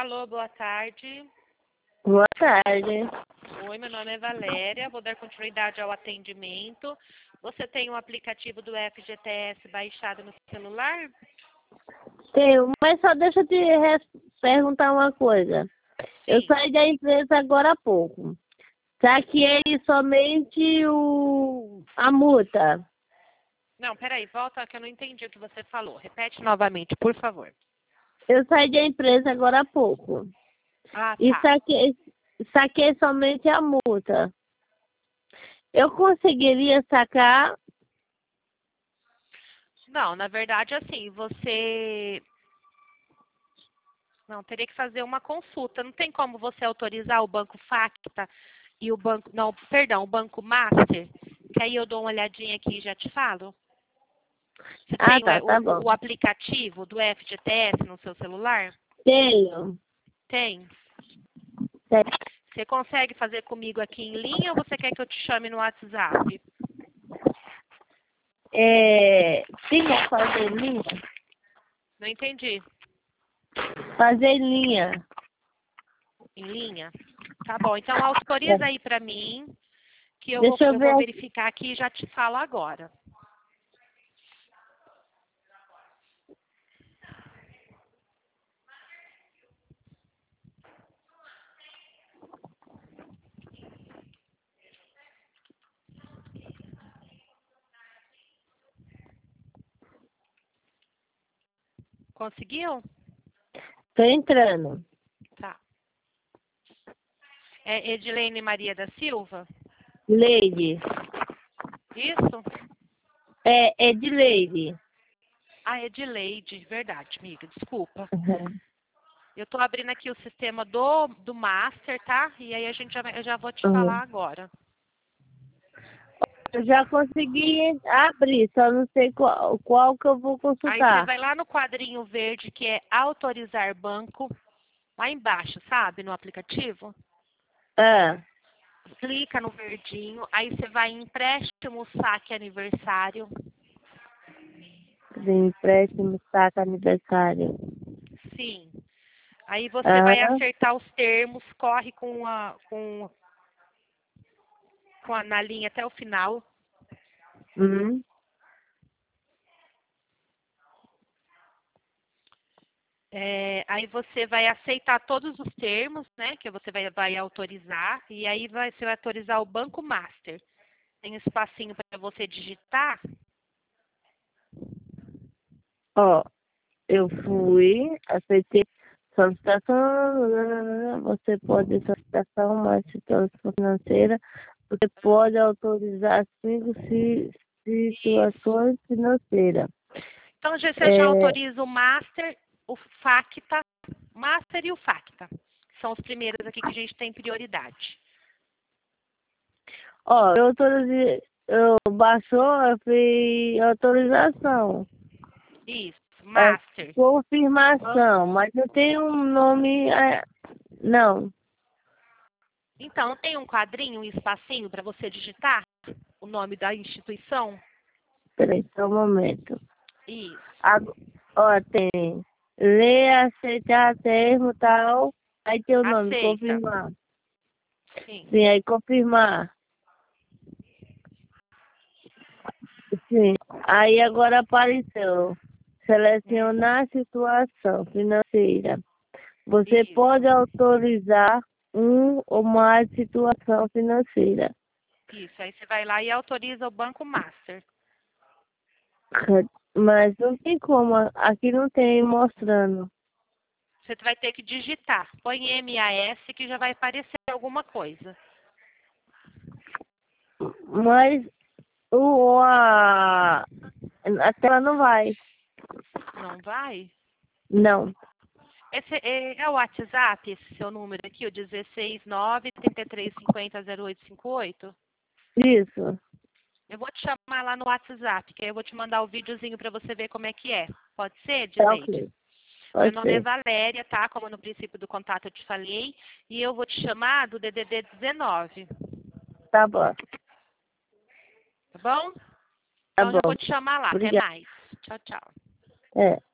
Alô, boa tarde. Boa tarde. Oi, meu nome é Valéria, vou dar continuidade ao atendimento. Você tem um aplicativo do FGTS baixado no celular? Tenho, mas só deixa eu te perguntar uma coisa. Eu Sim. saí da empresa agora há pouco. Saquei somente a multa. Não, peraí, volta que eu não entendi o que você falou. Repete novamente, por favor. Eu saí da empresa agora há pouco. Ah, E tá. saquei somente a multa. Eu conseguiria sacar? Não, na verdade, assim, você... Não, teria que fazer uma consulta. Não tem como você autorizar o Banco Facta e o Banco... Não, perdão, o Banco Master? Que aí eu dou uma olhadinha aqui e já te falo. Você Ah, tem tá bom. o aplicativo do FGTS no seu celular? Tenho. Tem. Tenho. Você consegue fazer comigo aqui em linha ou você quer que eu te chame no WhatsApp? Tem como fazer linha? Não entendi. Fazer linha. Em linha? Tá bom, então autoriza aí pra mim, que Deixa eu eu vou ver. verificar aqui e já te falo agora. Conseguiu? Tô entrando. Tá. É Edilene Maria da Silva? Leide. Isso? É Edileide. Ah, Edileide, verdade, amiga, desculpa. Uhum. Eu tô abrindo aqui o sistema do Master, tá? E aí eu já vou te Uhum. falar agora. Eu já consegui abrir, só não sei qual que eu vou Aí você consultar. vai lá no quadrinho verde que é autorizar banco, lá embaixo, sabe, no aplicativo. Ah, Clica no verdinho, aí você vai em empréstimo, saque aniversário. de empréstimo, saca aniversário. Sim. Aí você vai Aham. acertar os termos, corre na linha até o final. Uhum. Aí você vai aceitar todos os termos, né? Que você vai autorizar. E aí você vai autorizar o Banco Master. Tem um espacinho para você digitar. Ó, eu fui, aceitei solicitação, você pode solicitação uma instituição financeira, você pode autorizar cinco Isso. situações financeiras. Então, você já É, autoriza o Master, o Facta, Master e o Facta. São os primeiros aqui que a gente tem prioridade. ó, eu autorizei, eu baixou, eu fiz autorização. Isso, É, Master. confirmação, mas não tem um nome, não. Então, tem um quadrinho, um espacinho para você digitar o nome da instituição? Peraí, só um momento. Isso. Ó, tem ler, aceitar termo, tal, aí tem o nome, Aceita. confirmar. Sim. Sim, aí confirmar. Sim, aí agora apareceu. Selecionar a situação financeira. Você Isso. pode autorizar um ou mais situação financeira. Isso. Aí você vai lá e autoriza o Banco Master. Mas não tem como, aqui não tem mostrando. Você vai ter que digitar. Põe MAS que já vai aparecer alguma coisa. Mas a tela não vai. Não vai? Não. Esse é o WhatsApp, esse seu número aqui, o 169-3350-0858? Isso. Eu vou te chamar lá no WhatsApp, que aí eu vou te mandar o videozinho para você ver como é que é. Pode ser, Tá Dileide? ok. Meu Pode nome é ser. Valéria, tá? Como no princípio do contato eu te falei. E eu vou te chamar do DDD 19, Tá bom. tá bom? Tá Então já vou bom. te chamar lá. Até Obrigada. mais. Tchau, tchau. É.